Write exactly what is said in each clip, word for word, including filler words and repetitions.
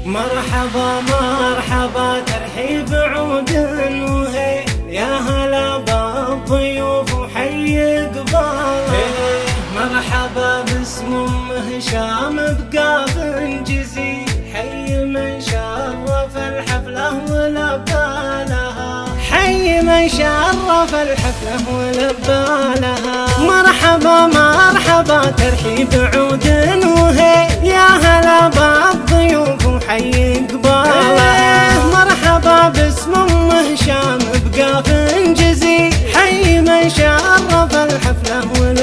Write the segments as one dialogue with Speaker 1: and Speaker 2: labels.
Speaker 1: مرحبا مرحبا ترحيب عود وهي يا هلا بالضيوف وحي قباله. مرحبا باسم ام هشام بقافنجزي، حي من شرف الحفله ولبالها، حي من شرف الحفله ولبالها. مرحبا مرحبا ترحيب عود وهي يا هلا بالضيوف وحي قباله. مرحبا باسم ام هشام بقافنجزي، حي من شرف الحفله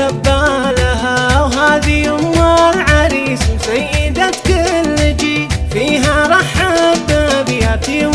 Speaker 1: ولبالها. وهذه ام العريس وسيدة كل جيل، فيها رحب بابياتي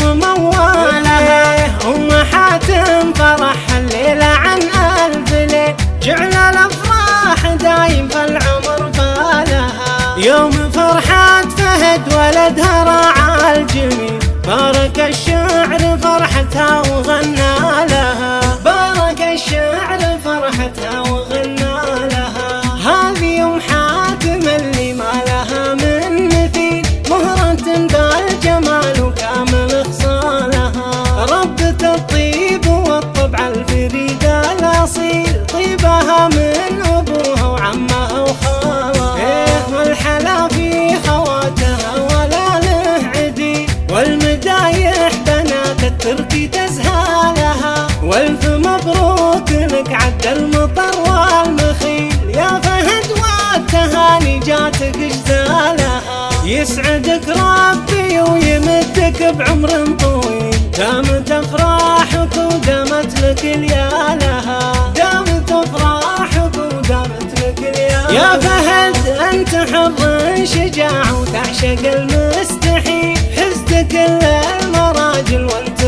Speaker 1: وموالها. ام حاتم فرح الليله عن الف ليل، جعل الافراح دايم فالعمر فالها. يوم فرحة فهد ولدها راعى الجميل، بارك الشعر فرحتها وغنى لها، بارك الشعر فرحتها وغنى لها. هذه ام حاتم اللي ما لها من مثيل، مهرة بالجمال وكامل خصالها. ربة الطيب والطبع الفريد الاصيل، طيبها من ابوها وعمها وخالها. ايه والحلا في خواتها ولا له عدي، والمدايح بنات التركي تزهى لها. والف مبروك لك عد المطر والمخيل، يا فهد والتهاني جاتك جزالها. يسعدك ربي ويمدك بعمر طويل، دامت افراحك ودامت لك ليالها، دامت افراحك ودامت لك ليالها. يا فهد انت حر شجاع وتعشق المستحيل، حزت كل المراجل وانت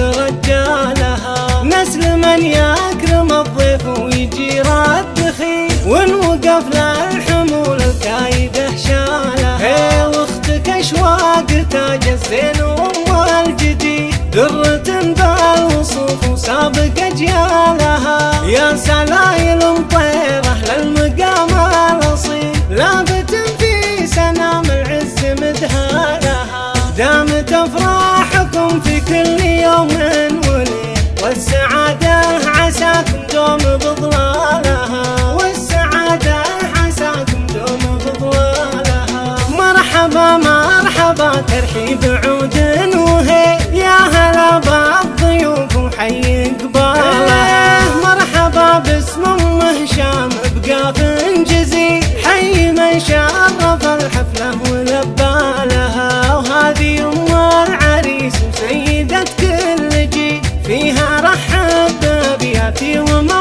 Speaker 1: رجالها. نسل من يكرم الضيف ويجير الدخيل، ونوقف للحمول الكايده شالها. هي واختك اشواق تاج الزين وام الجديد، درة بالوصوف وسابق اجيالها. يا سلايل مطيره للمقام الاصيل، لابت في سنام العز مدهالها. دامت افراحكم في كل يوم وليل، والسعاده عساكم دوم بظلالها، والسعاده عساكم دوم بظلالها. مرحبا مرحبا ترحيب عود وهي يا هلا بالضيوف وحي قباله. مرحبا باسم ام هشام بقافنجزي، حي من شرف الحفله ولبالها. وهذه ام العريس وسيدة كل جيل، فيها رحب بابياتي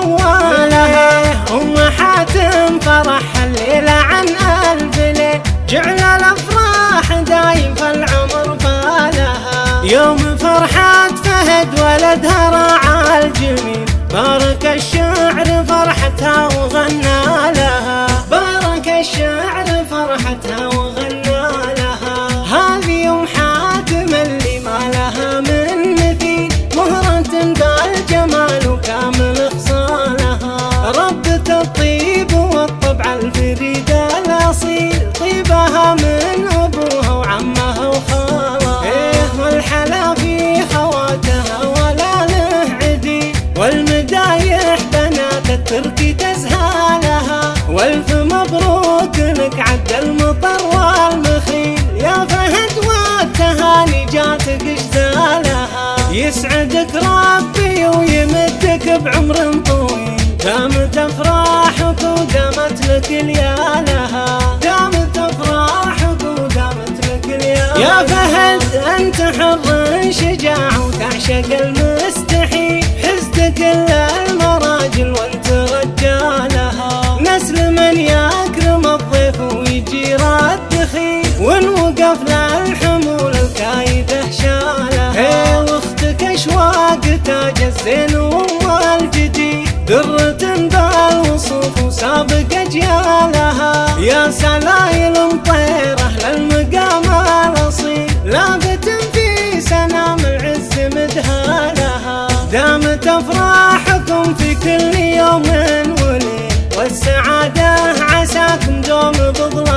Speaker 1: وموالها. ام حاتم فرح الليله عن الف ليل، جعل الافراح دايم فالعمر فالها. يوم فرحة فهد ولدها راعى الجميل، بارك الشعر فرحتها وغنى لها، بارك الشعر فرحتها وغنى لها. هذه ام حاتم اللي ما لها من مثيل، مهرة بالجمال وكامل خصالها. ربة الطيب والطبع الفريد الاصيل، طيبها من ابوها وعمها وخالها. ايه والحلا في خواتها ولا له عدي، والمدايح بنات التركي تزهى لها. والف مبروك لك عد المطر والمخيل، يا فهد والتهاني جاتك جزالها. يسعدك ربي ويمدك بعمر طويل، دامت افراحك ودامت لك ليالها، دامت افراحك ودامت لك ليالها. يا فهد انت حر شجاع وتعشق المستحيل، حزت كل المراجل وانت رجالها. نسل من يكرم الضيف ويجير الدخيل، ونوقف للحمول الكايده شالها. هي واختك اشواق تاج الزين وام الجديد، درة بالوصوف وسابق اجيالها. يا سلايل مطيره للمقام الاصيل، لابت في سنام العز مدهالها. دامت افراحكم في كل يوم وليل، والسعاده عساكم دوم بظلالها.